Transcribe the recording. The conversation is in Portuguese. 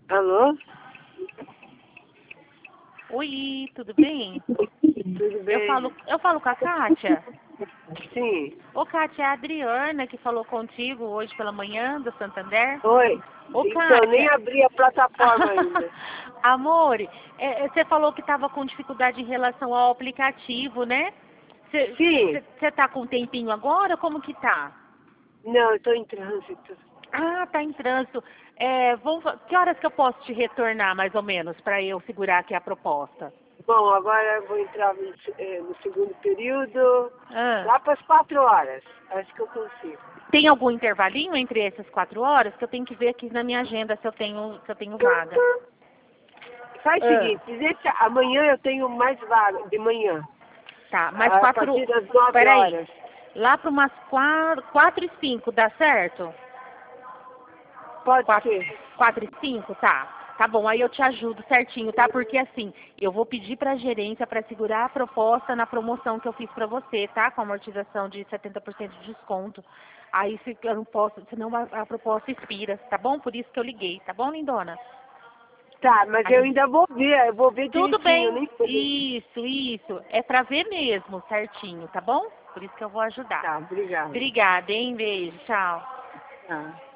Alô? Oi, tudo bem? Tudo bem? Eu falo com a Kátia. Sim. Ô, Kátia, é a Adriana que falou contigo hoje pela manhã do Santander. Oi. Ô, Então, nem Kátia. abri a plataforma ainda. Amor, você falou que estava com dificuldade em relação ao aplicativo, né? Sim. Você tá com um tempinho agora? Como que tá? Não, eu estou em trânsito. Ah, tá em trânsito. Que horas que eu posso te retornar, mais ou menos, para eu segurar aqui a proposta? Bom, agora eu vou entrar no segundo período, Ah. lá para as 4 horas. Acho que eu consigo. Tem algum intervalinho entre essas 4 horas? Que eu tenho que ver aqui na minha agenda se eu tenho vaga. Faz o seguinte, dizer que amanhã eu tenho mais vaga, de manhã. Tá, mais A 4. partir das 9 Peraí. horas. Lá para umas 4:05, dá certo? Pode 4, ser. 4:05, tá. Tá bom, aí eu te ajudo certinho, tá? Porque assim, eu vou pedir pra gerência para segurar a proposta na promoção que eu fiz pra você, tá? Com amortização de 70% de desconto. Aí se eu não posso, senão a proposta expira, tá bom? Por isso que eu liguei, tá bom, lindona? Tá, mas eu Aí, ainda vou ver, eu vou ver tudo direitinho, bem. nem sei. Isso. É pra ver mesmo, certinho, tá bom? Por isso que eu vou ajudar. Tá, obrigada. Obrigada, hein? Beijo, tchau. Tá.